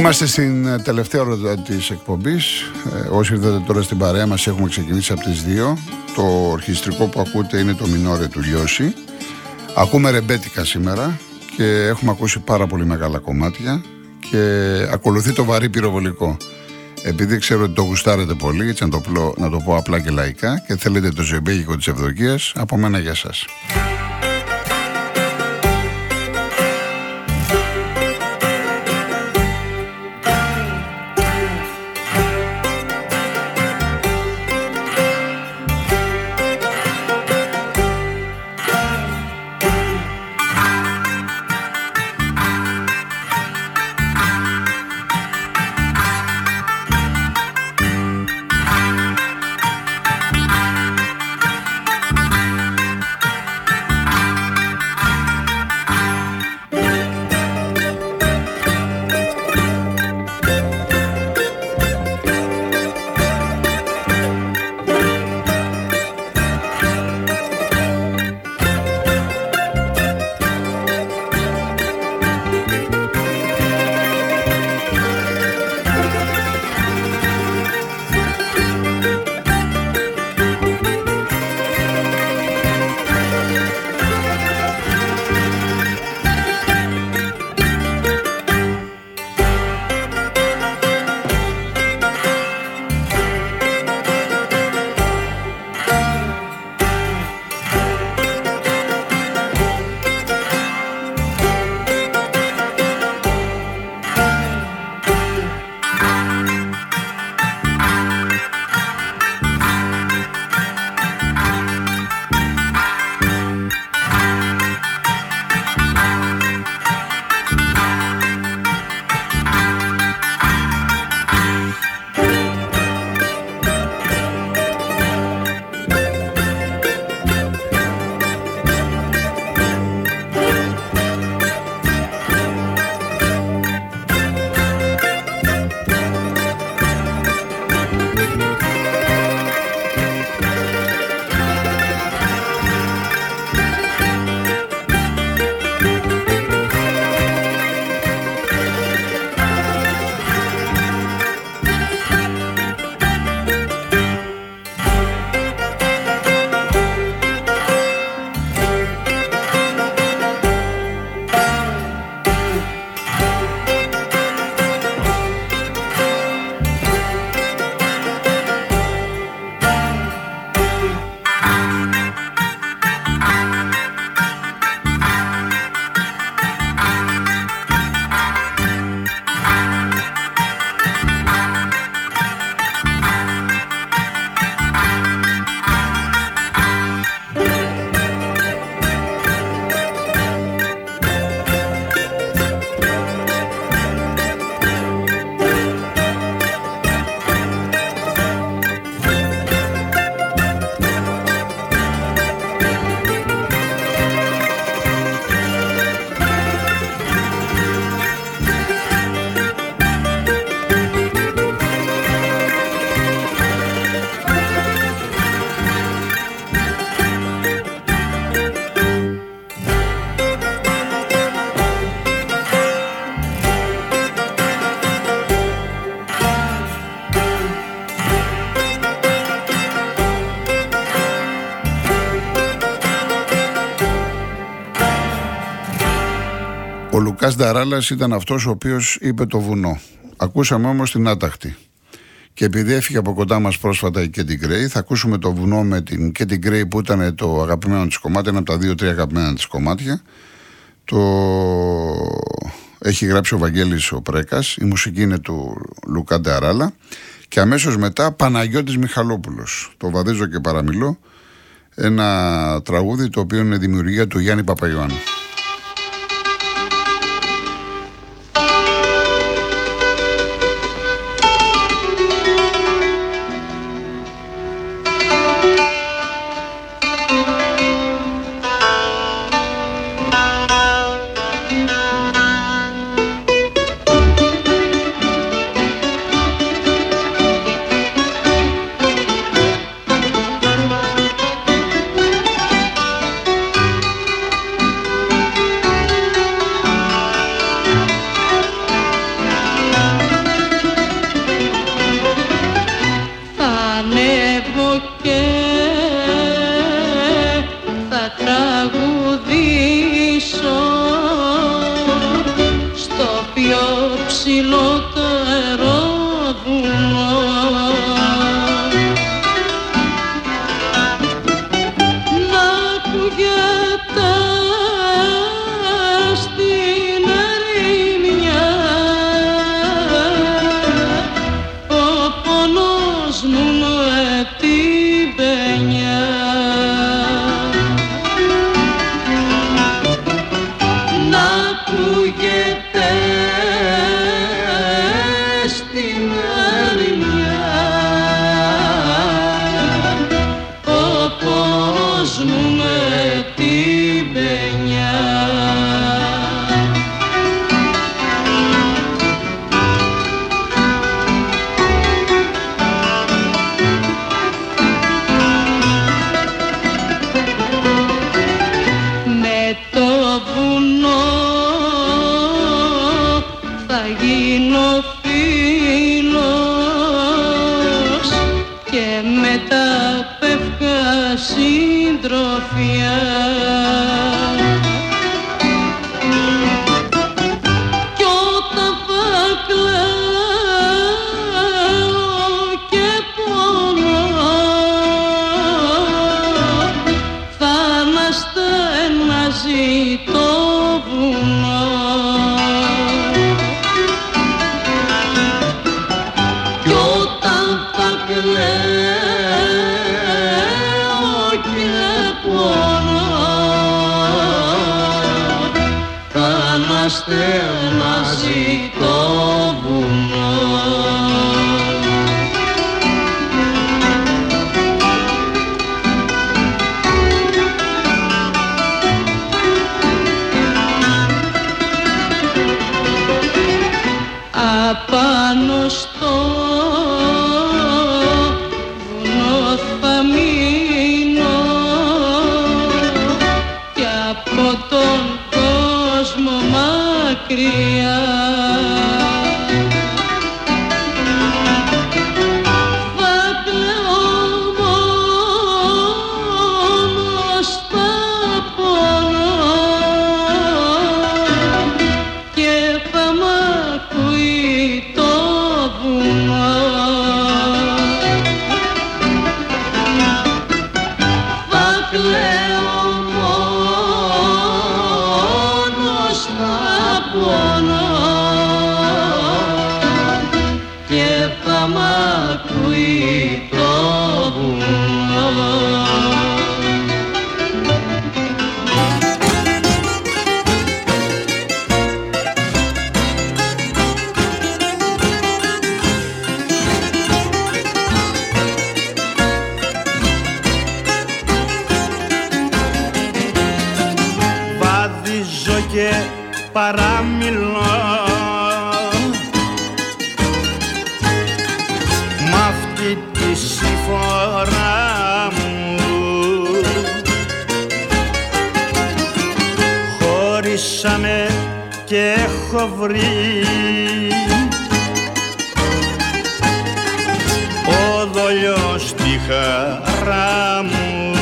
Είμαστε στην τελευταία ώρα της εκπομπής. Όσοι ήρθατε τώρα στην παρέα μας, έχουμε ξεκινήσει από τις 2. Το ορχιστρικό που ακούτε είναι το Μινόρε του Λιώση. Ακούμε ρεμπέτικα σήμερα και έχουμε ακούσει πάρα πολύ μεγάλα κομμάτια και ακολουθεί το βαρύ πυροβολικό. Επειδή ξέρω ότι το γουστάρετε πολύ, έτσι να το πω απλά και λαϊκά, και θέλετε το ζεμπέγικο της Ευδοκίας, από μένα για σας. Ο Λουκάς Νταράλας ήταν αυτός ο οποίος είπε το βουνό. Ακούσαμε όμως την άταχτη. Και επειδή έφυγε από κοντά μας πρόσφατα η Κέντι Γκρέι, θα ακούσουμε το βουνό με την Κέντι Γκρέι που ήταν το αγαπημένο της κομμάτι, ένα από τα 2-3 αγαπημένα της κομμάτια. Το έχει γράψει ο Βαγγέλης ο Πρέκας, η μουσική είναι του Λουκά Νταράλα. Και αμέσως μετά Παναγιώτης Μιχαλόπουλος, το βαδίζω και παραμιλώ, ένα τραγούδι το οποίο είναι δημιουργία του Γιάννη Παπαϊωάννου. ψηλότερο βουνό. Να ακούγεται στην ερημιά ο πόνος μου με την παινιά. Να ακούγεται στην ερημιά ο πόνος μου με την παινιά. Με το βουνό θα γίνω φίλος και με τα πεύκα συντροφιά. Κι όταν θα κλαίω και πονώ θα αναστενάζει το βουνό. Κι όταν θα κλαίω και πονώ θα αναστενάζει το βουνό. Απάνω στο βουνό θα μείνω κι από τον κόσμο μακριά. Θα κλαίω μόνος, θα πονώ και θα μ' ακούει το βουνό. Θα κλαίω μόνος, θα πονώ και θα μ' ακούει το βουνό. Βαδίζω και παραμιλώ μ' αυτή τη συμφορά μου. Χωρίσαμε και έχω βρει οδολιό στη χαρά μου.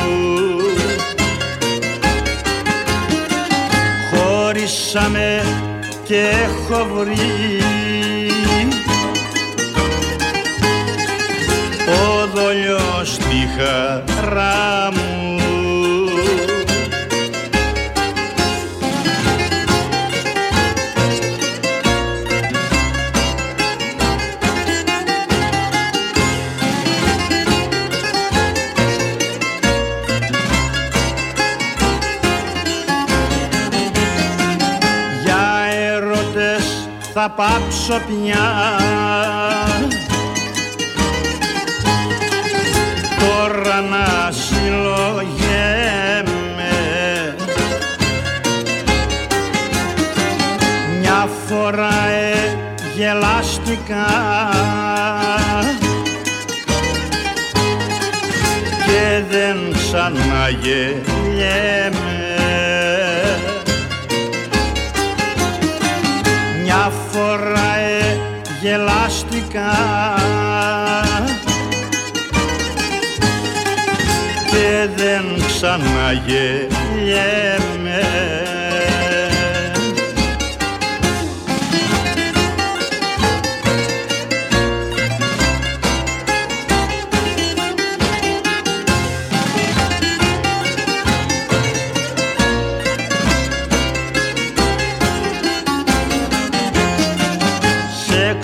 Χωρίσαμε και έχω βρει οδολιό στη χαρά μου. Θα πάψω πια, τώρα να συλλογέμαι. Μια φορά γελάστηκα και δεν ξαναγελιέμαι. Μια φορά γελάστηκα και δεν ξαναγελιέμαι.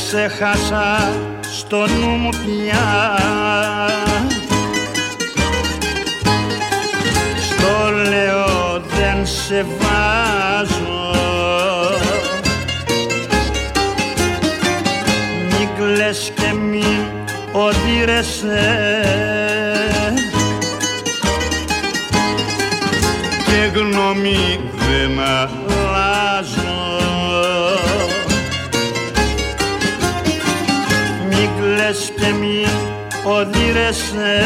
σε χάσα στο νου μου πια. Στο λέω δεν σε βάζω, μη κλαις και μη οδύρεσαι, και γνώμη δεν αλλάζω. Μη κλαις και μη οδύρεσαι,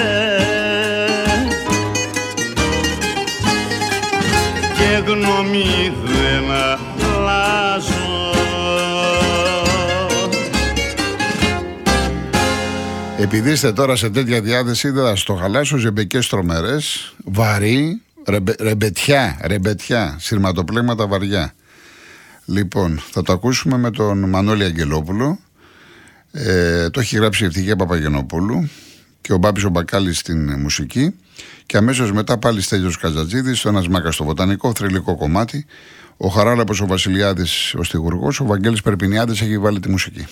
και γνώμη δεν αλλάζω. Επειδή είστε τώρα σε τέτοια διάθεση, δεν θα στο χαλάσω. Ζεμπεκές τρομερές, βαρύ, ρεμπετιά, σειρματοπλέγματα βαριά. Λοιπόν, θα το ακούσουμε με τον Μανώλη Αγγελόπουλο. Το έχει γράψει η Ευτυχία Παπαγενοπούλου και ο Μπάμπης ο Μπακάλης στην μουσική. Και αμέσως μετά πάλι Στέλιος Καζατζίδης, το Ένας Μάκας στο βοτανικό, θρυλικό κομμάτι. Ο Χαράλαμπος ο Βασιλιάδης ο στιχουργός, ο Βαγγέλης Περπινιάδης έχει βάλει τη μουσική.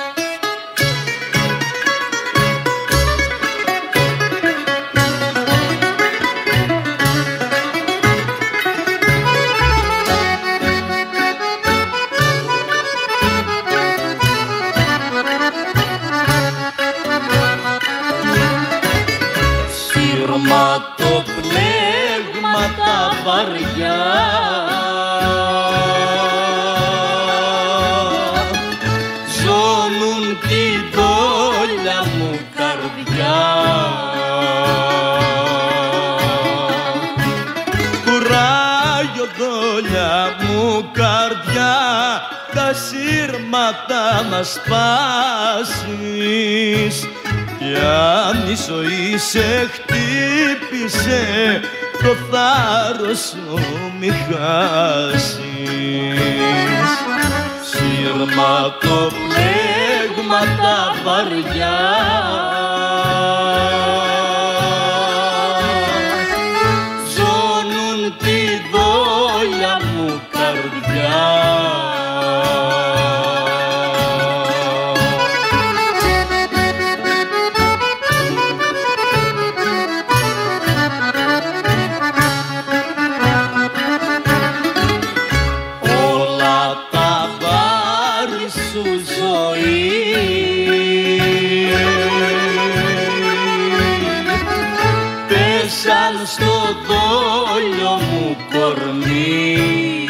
Σειρματοπλέγματα βαριά ζώνουν τη δόλια μου καρδιά. Κουράγιο δόλια μου καρδιά, τα σύρματα να σπάσεις, κι αν η ζωή σε χτύπησε, το θάρρος σου μη χάσεις. Σειρματοπλέγματα βαριά ζώνουν τη δόλια μου καρδιά. Στο δόλιο μου κορμί,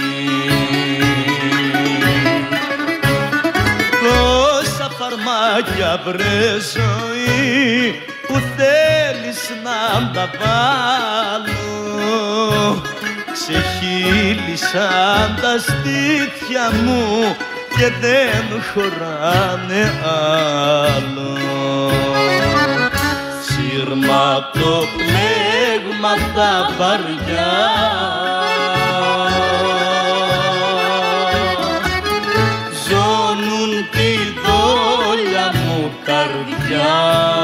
τόσα φαρμάκια βρε ζωή που θέλεις να τα βάλω, ξεχύλισαν τα στήθια μου και δεν χωράνε άλλο. Σειρματοπλέγματα βαριά ζώνουν τη δόλια μου καρδιά.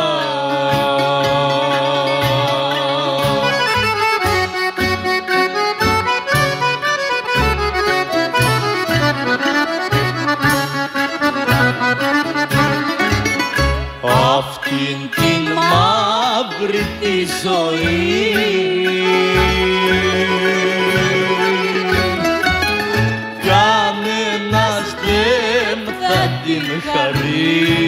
Αυτήν την μαύρη τη ζωή κανένας δεν θα την χαρεί.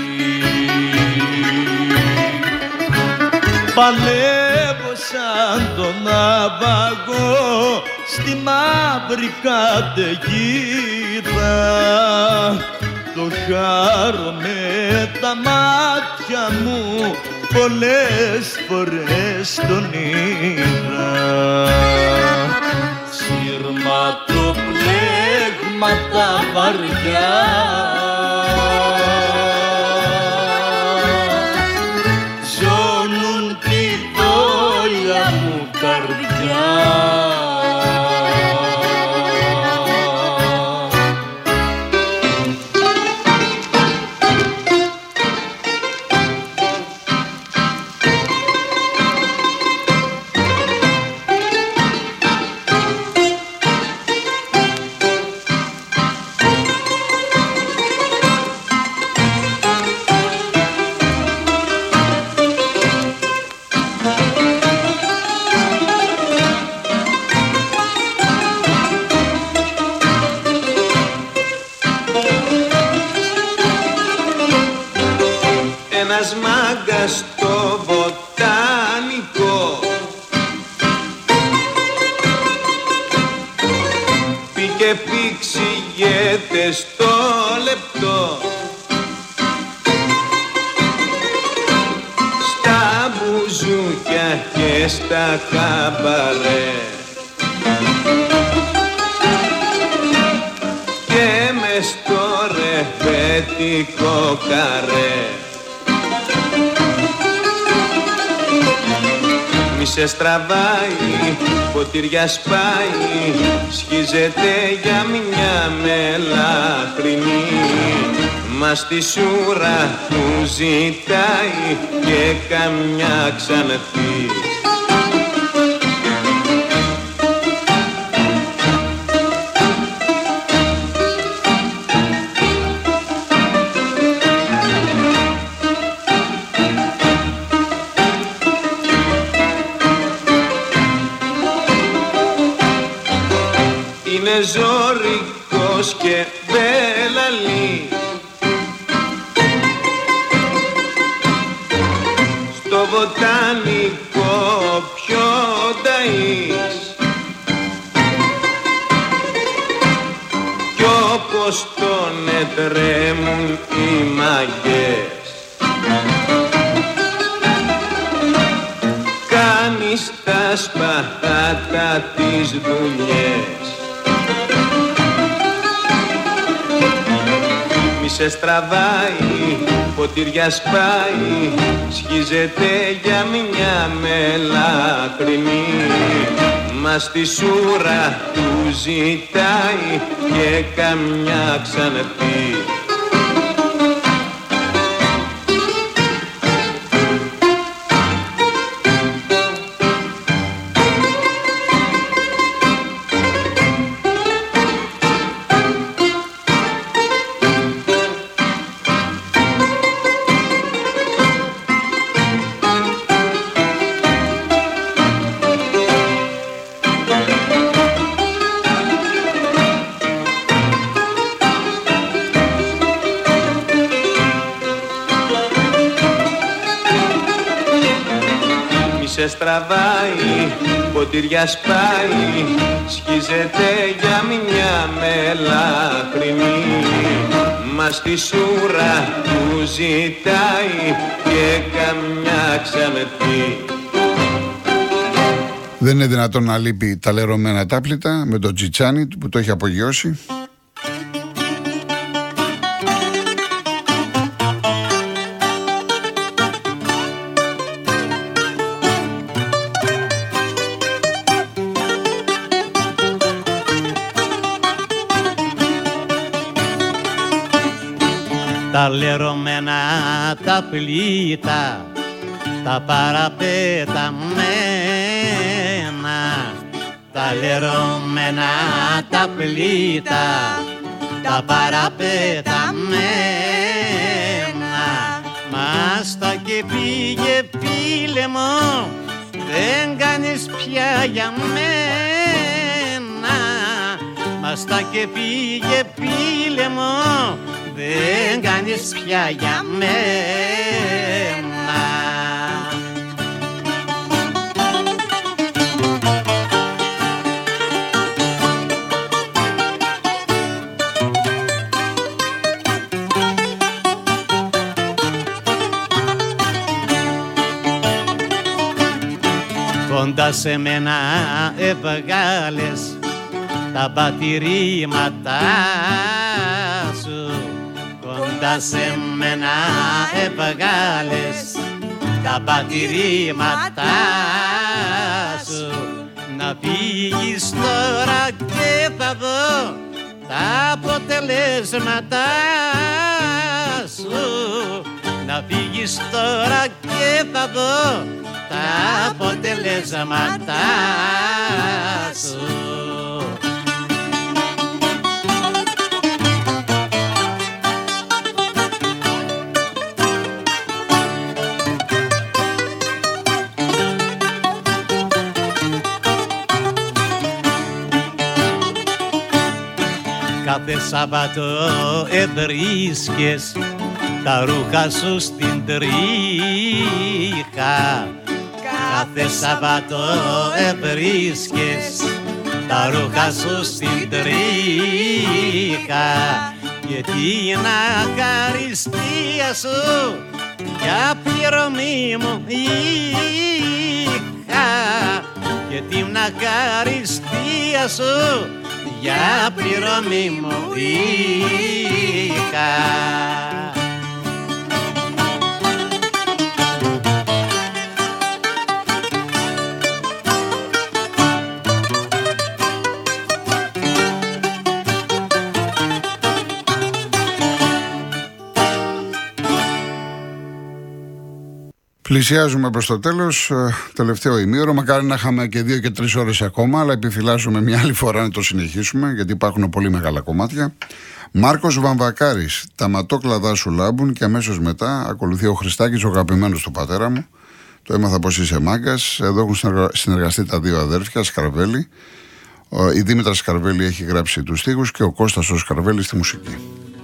Παλεύω σαν τον ναυαγό στη μαύρη καταιγίδα, το χάρω με τα μάτια μου, πολλές φορές τον είδα. Σειρματοπλέγματα βαριά ζώνουν τη δόλια μου καρδιά. και επεξηγέται στο λεπτό. Στα μπουζούκια και στα καμπαρέ και μες στο ρεβέτικο καρέ. Μη σε στραβάει, ποτήρια σπάει, σχίζεται για μια μελαχρινή. Μα στη σούρα του ζητάει και καμιά ξανθή. Είναι ζωρικός και μπελαλή, στο βοτανικό πιο ταΐς, κι όπως τον ετρέμουν οι μαγιές, κάνει στα σπαθάτα τις δουλειές. Μη σε στραβάει, ποτήρια σπάει, σχίζεται για μια μελαχρινή. Μα στη σούρα του ζητάει και καμιά ξανθή. Σε στραβάει, ποτήρια σπάει, σχίζεται για μια μελαχρινή. Μα στη σούρα του ζητάει και καμιά ξανθή. Δεν είναι δυνατόν να λείπει τα λερωμένα τάπλητα με το Τζιτσάνι που το έχει απογειώσει. Τα λερωμένα τα πλήτα, τα παραπεταμένα, τα λερωμένα τα πλήτα, τα παραπεταμένα. Μάστα και πήγε φίλε μου, δεν κάνεις πια για μένα. Μάστα και πήγε φίλε μου, δεν κάνεις πια για μένα. Κοντά σε μένα έβγαλες τα πατηρήματά σου, κοντά σε μένα έβγαλες τα πατηρήματά σου. Να φύγεις τώρα και θα δω τα αποτελέσματά σου. Να φύγεις τώρα και θα δω τα αποτελέσματά σου. Κάθε Σάββατο ευρίσκες τα ρούχα σου στην τρίχα. Κάθε Σάββατο ευρίσκες τα ρούχα σου στην τρίχα και την ακαριστία σου για πληρωμή μου είχα και την ακαριστία σου για πληρωμή μου είχα. Πλησιάζουμε προς το τέλος, τελευταίο ημίωρο. Μακάρι να είχαμε και 2 και 3 ώρες ακόμα, αλλά επιφυλάσσουμε μια άλλη φορά να το συνεχίσουμε, γιατί υπάρχουν πολύ μεγάλα κομμάτια. Μάρκος Βαμβακάρης, τα ματόκλαδά σου λάμπουν, και αμέσως μετά ακολουθεί ο Χριστάκης, ο αγαπημένος του πατέρα μου. Το έμαθα πως είσαι μάγκας. Εδώ έχουν συνεργαστεί τα δύο αδέρφια, Σκαρβέλη. Η Δήμητρα Σκαρβέλη έχει γράψει τους στίχους και ο Κώστας ο Σκαρβέλης στη μουσική.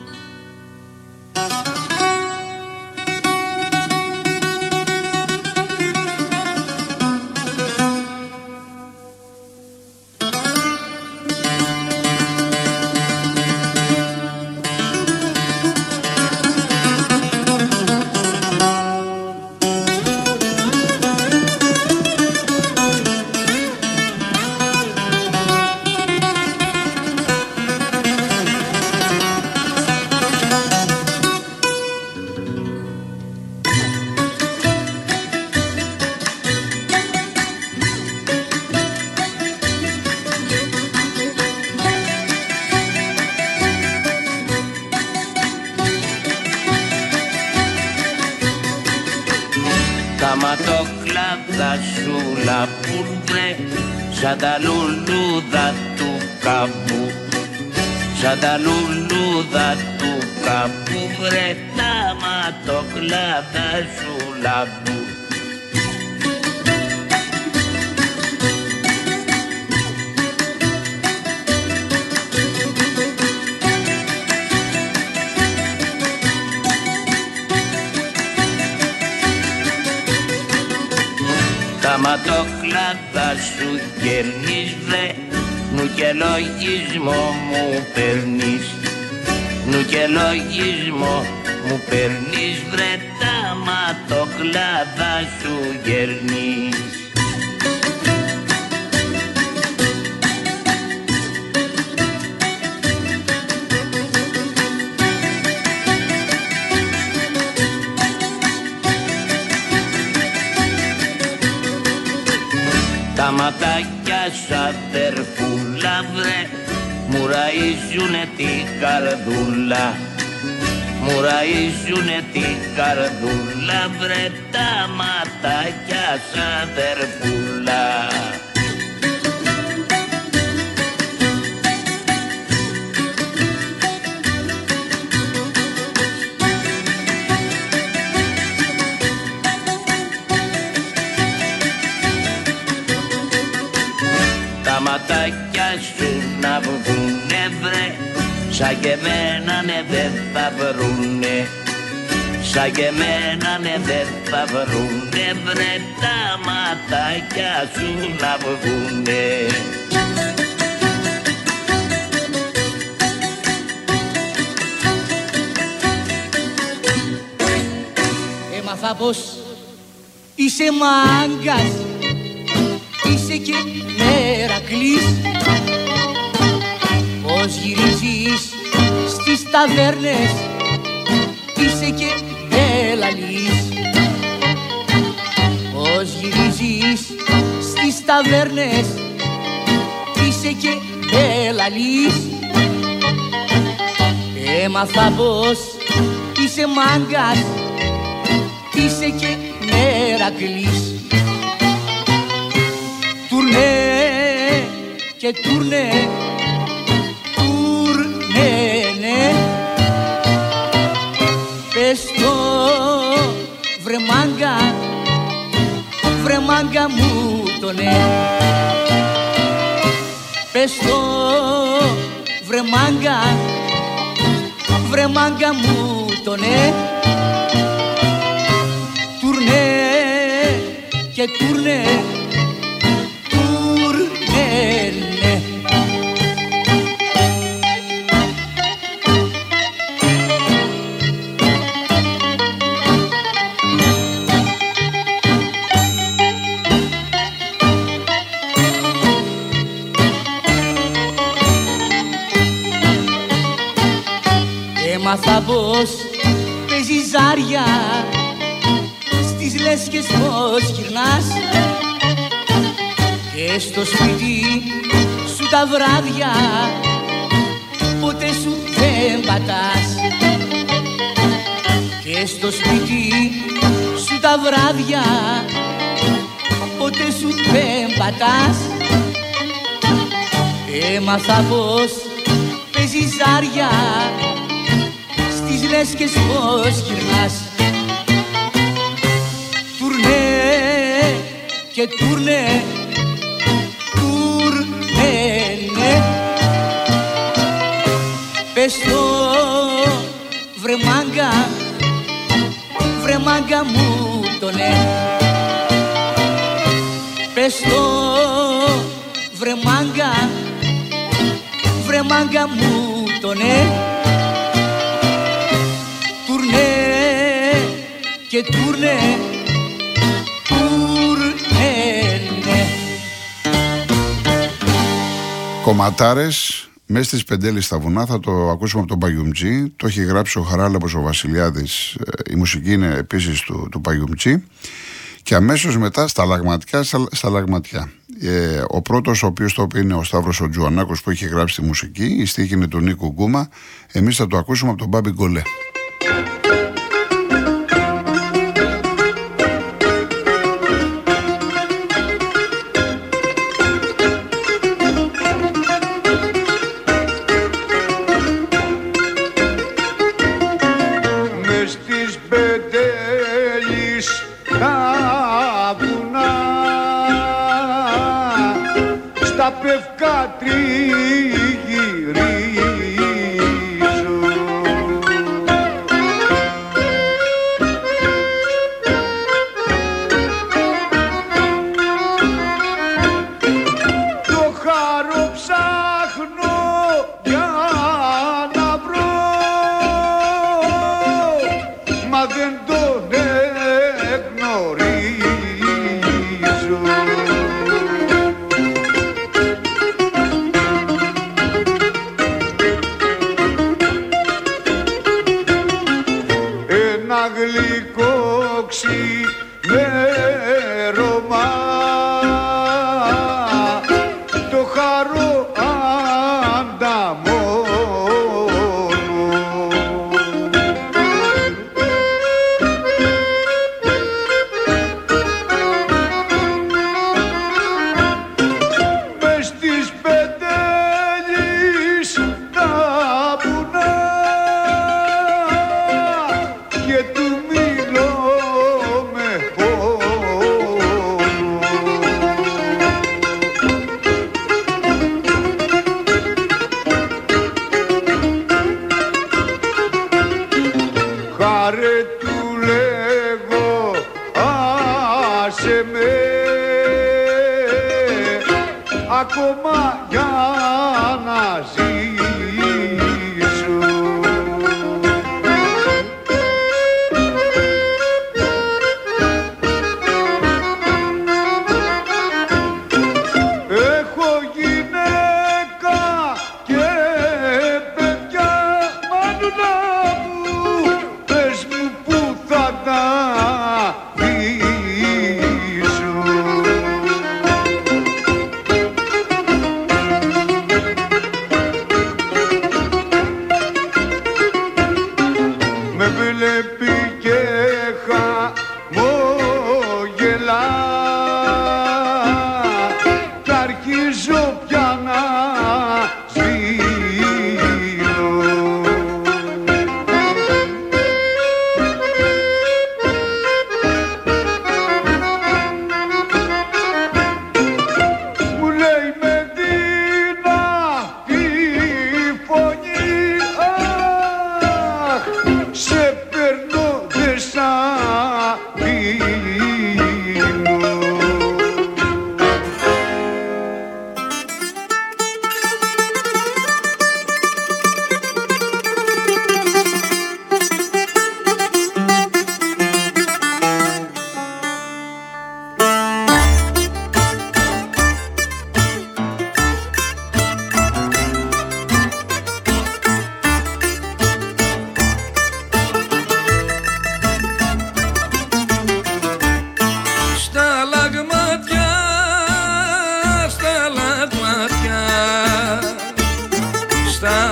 Τα ματόκλαδα σου λαπούρ βρε, σαν τα λουλούδα του καπού. Σαν τα λουλούδα του καπού βρε, τα ματόκλαδα σου λαπούρ. Τα ματόκλαδα σου γερνείς βρε, νου και λογισμό μου παίρνεις. Νου και λογισμό μου παίρνεις βρε, τα ματόκλαδα σου γερνείς. Τα ματάκια σ' αδερφούλα βρε, μου ραΐζουνε την καρδούλα. Μου ραΐζουνε την καρδούλα βρε, τα ματάκια σ' αδερφούλα. Τα ματάκια σου να βγουνε βρε, σαν και εμένα ναι δεν θα βρουνε. Σαν και εμένα ναι δεν θα βρουνε βρε, τα ματάκια σου να βγουνε. Έμαθα πως είσαι μάγκας, είσαι και Μερακλής, πως γυρίζεις στις ταβέρνες, είσαι και Μπελαλής. Πως γυρίζεις στις ταβέρνες, είσαι και Μπελαλής. Έμαθα πως είσαι μάγκας, είσαι και Μερακλής. Τουρνέ και τουρνέ, τουρνέ, ναι. Πες το βρε μάγκα μου το ναι. Πες το βρε μάγκα μου το ναι. Τουρνέ και τουρνέ, τουρνέ, ναι. Έμαθα πως παίζει ζάρια, στις λέσχες πως γυρνάς και στο σπίτι σου τα βράδια ποτέ σου δεν πατάς. Και στο σπίτι σου τα βράδια ποτέ σου δεν πατάς. Έμαθα πως παίζει ζάρια, στις λέσχες πως γυρνάς. Τουρνέ και τουρνέ, τουρνέ, ναι. Πες το βρε μάγκα, βρε μάγκα μου το ναι. Πες το βρε μάγκα, βρε μάγκα μου το ναι. Τουρνέ και τουρνέ, τουρνέ, ναι. Κομματάρες, μέσα στις Πεντέλης στα βουνά, θα το ακούσουμε από τον Παγιουμτζή. Το έχει γράψει ο Χαράλαμπος ο Βασιλιάδης. Η μουσική είναι επίσης του Παγιουμτζή. Και αμέσως μετά στα λαγματιά. Ο πρώτος ο οποίος το είπε είναι ο Σταύρος ο Τζουανάκος που έχει γράψει τη μουσική. Η στίχη είναι του Νίκου Γκούμα. Εμείς θα το ακούσουμε από τον Μπάμπη Γκολέ.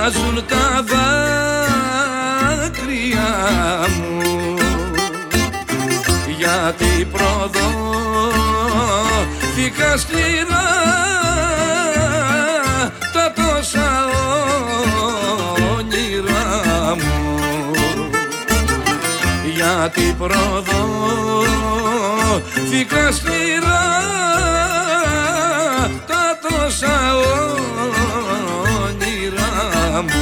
βάζουν τα δάκρυα μου, γιατί προδόθηκα σκληρά τα τόσα όνειρά μου, γιατί προδόθηκα σκληρά τα τόσα όνειρά μου.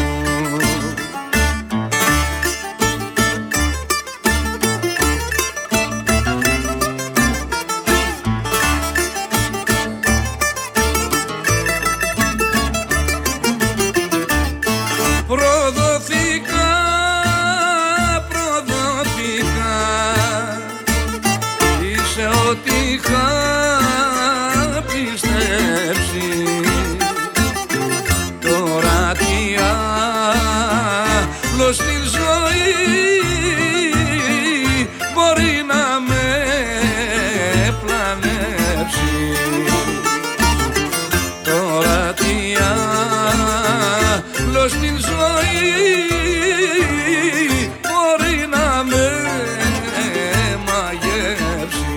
Στη ζωή μπορεί να με πλανέψει, τώρα τι άλλο στη ζωή μπορεί να με μαγεύσει.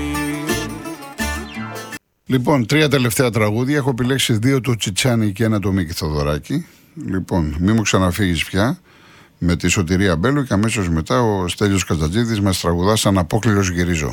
Λοιπόν, 3 τελευταία τραγούδια. Έχω επιλέξει 2 του Τσιτσάνη και 1 του Μίκη Θοδωράκη. Λοιπόν, μη μου ξαναφύγεις πια, με τη Σωτηρία Μπέλου, και αμέσως μετά ο Στέλιος Κατζατζίδης μας τραγουδά «Σαν απόκληρος γυρίζω».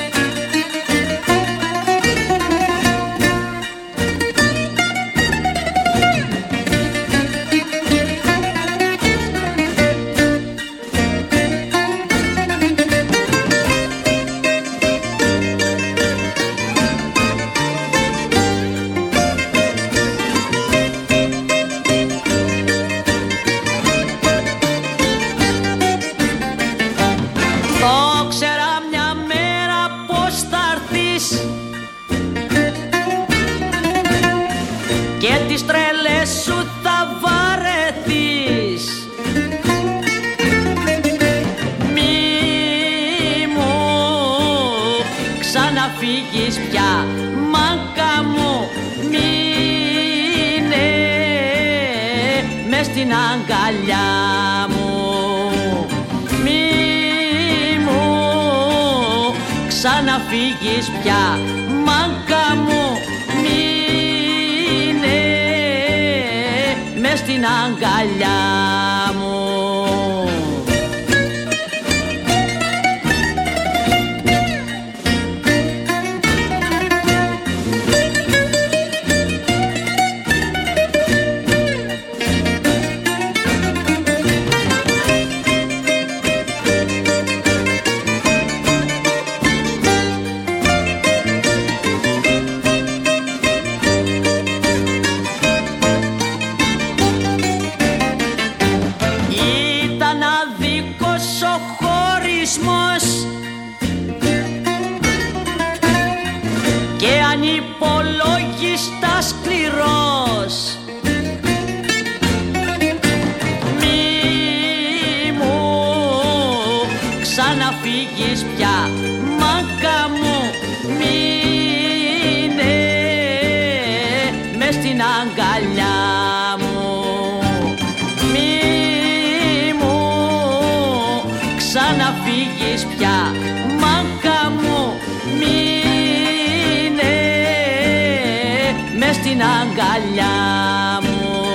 Φύγεις πια, μάκα μου, μείνε μες στην αγκαλιά μου. Μη μου ξαναφύγεις πια, μάκα μου, μείνε μες στην αγκαλιά μου. Και ανυπολόγιστα σκληρός, μη μου ξαναφύγεις πια, μάκα μου, μείνε μες στην αγκαλιά μου. Μη μου ξαναφύγεις πια, μάκα μου, μείνε μες στην αγκαλιά μου.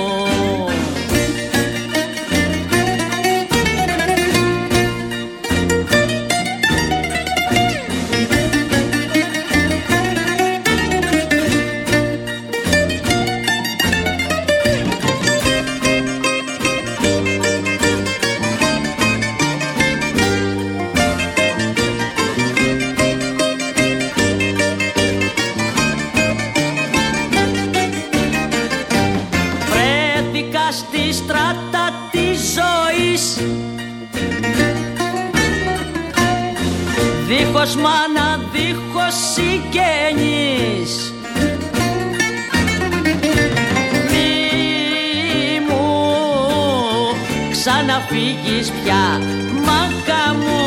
Στη στράτα της ζωής, δίχως μάνα, δίχως συγγενείς. Μη μου ξαναφύγεις πια, μάκα μου,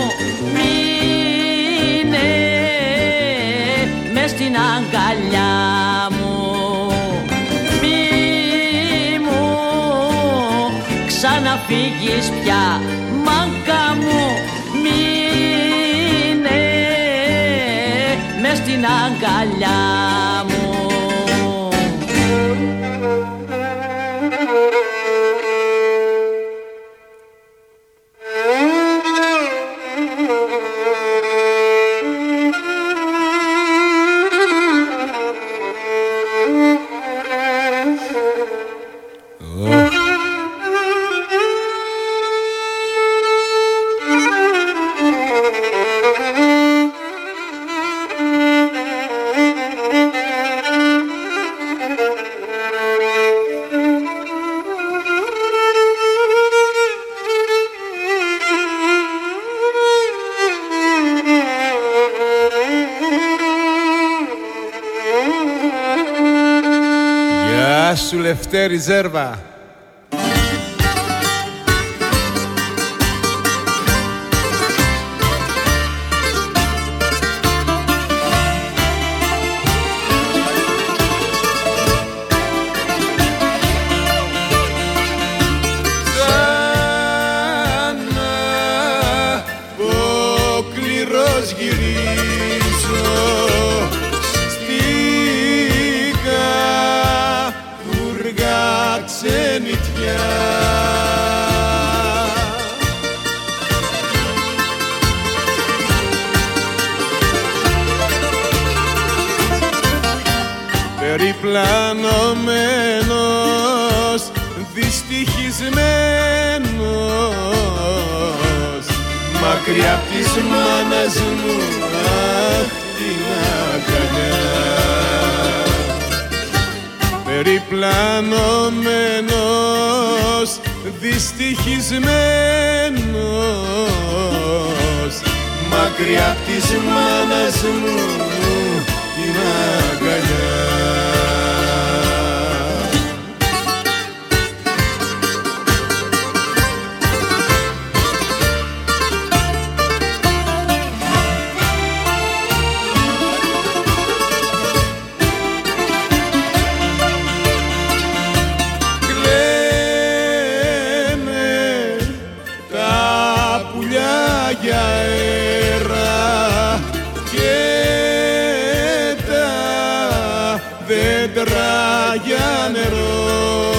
μείνε μες στην αγκαλιά μου. να φύγεις πια, μάκα μου, μείνε μες στην αγκαλιά μου. Γεια σου Λευτέρη Ζέρβα. Περιπλανωμένος, δυστυχισμένος, μακριά απ' της μάνας μου, αχ, την αγκαλιά. Περιπλανωμένος, δυστυχισμένος, μακριά απ' της μάνας μου, την αγκαλιά. Για νερό.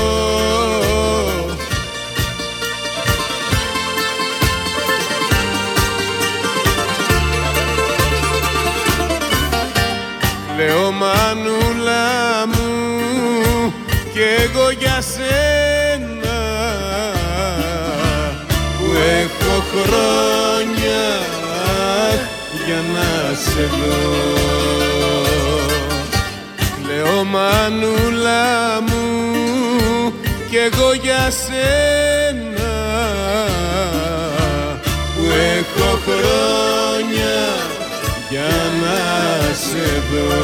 Λέω μανούλα μου κι εγώ για σένα που έχω χρόνια για να σε δω. Λέω μανούλα μου κι εγώ για σένα που έχω χρόνια για να σε δω.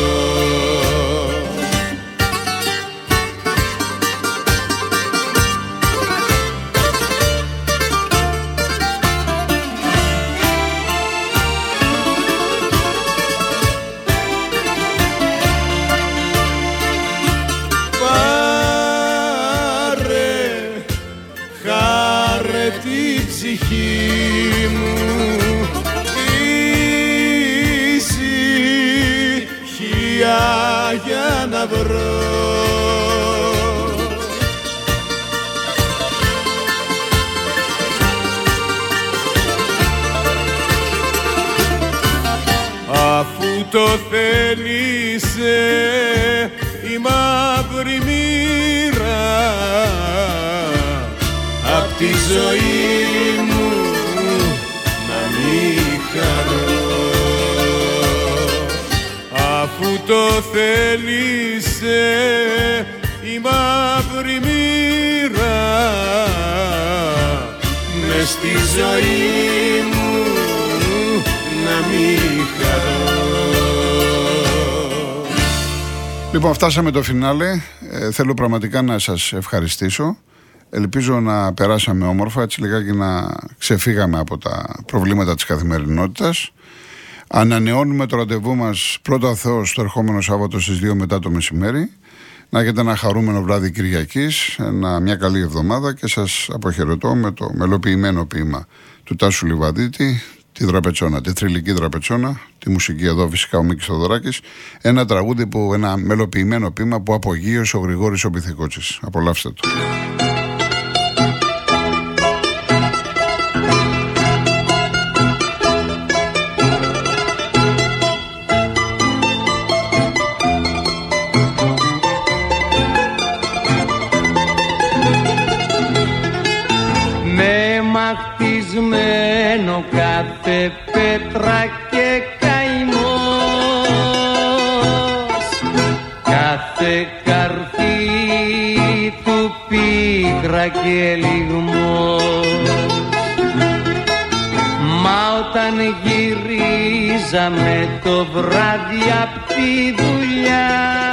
Για να βρω αφού το θέλησε η μαύρη μοίρα απ' τη ζωή μου να μη χαρώ. Αφού το θέλησε η μαύρη μοίρα μες στη ζωή μου να μη χαρώ. Λοιπόν, φτάσαμε το φινάλε. Θέλω πραγματικά να σας ευχαριστήσω. Ελπίζω να περάσαμε όμορφα, έτσι λιγάκι να ξεφύγαμε από τα προβλήματα της καθημερινότητας. Ανανεώνουμε το ραντεβού μας πρώτα Θεός το ερχόμενο Σάββατο στις 2 μετά το μεσημέρι. Να έχετε ένα χαρούμενο βράδυ Κυριακής, μια καλή εβδομάδα και σας αποχαιρετώ με το μελοποιημένο ποίημα του Τάσου Λιβαδίτη, τη Δραπετσόνα, τη θρυλική Δραπετσόνα, τη μουσική εδώ φυσικά ο Μίκης Θοδωράκης, ένα τραγούδι που, ένα μελοποιημένο ποίημα που απογείωσε ο Γρηγόρης ο Πυθικότσης. Απολαύστε το. Χτισμένο κάθε πέτρα και καημός, κάθε καρφί του πίκρα και λιγμός. Μα όταν γυρίζαμε το βράδυ απ' τη δουλειά,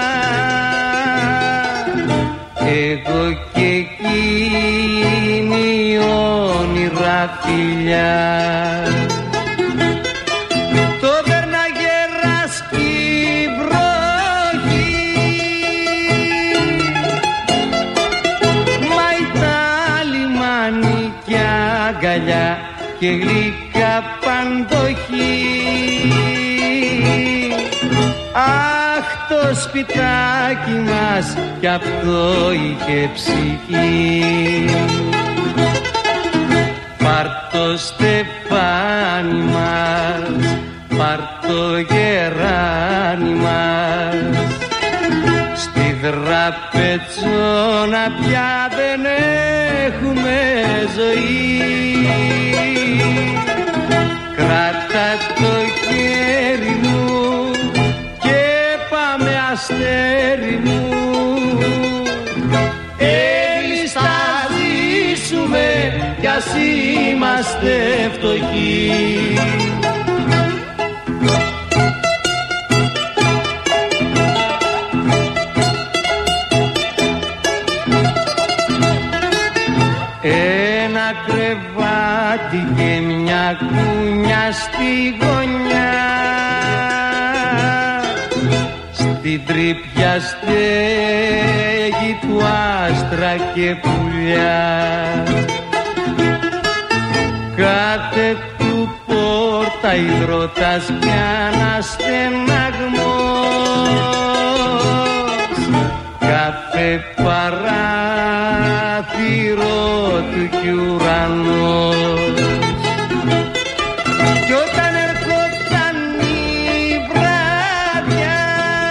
εγώ και εκείνη όνειρα φιλιά, το βέρναγε ράσκει βροχή, μα ήταν λιμάνι κι αγκαλιά και γλυκά παντοχή. Αχ, το σπιτάκι μας κι αυτό είχε ψυχή. Πάρ' το στεφάνι μας, πάρ' το γεράνι μας, στη Δραπετσόνα πια δεν έχουμε ζωή. Κράτα το χέρι μου και πάμε αστέρι μου, έλεις θα ζήσουμε κι ας είμαστε φτωχοί. Ένα κρεβάτι και μια κούνια στη γωνιά, στην τρύπια στέγη του άστρα και πουλιά. Κάθε του πόρτα υδρότας κι αναστεναγμός, κάθε παράθυρο του κι ουρανός. Κι όταν ερχόταν η βράδια,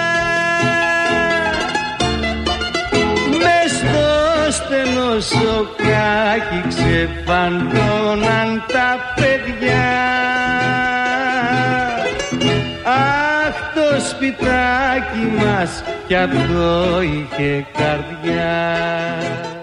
μες στο στενό σοκάκι ξεφαντώναν τα παιδιά. Αχ, το σπιτάκι μας κι αυτό είχε καρδιά.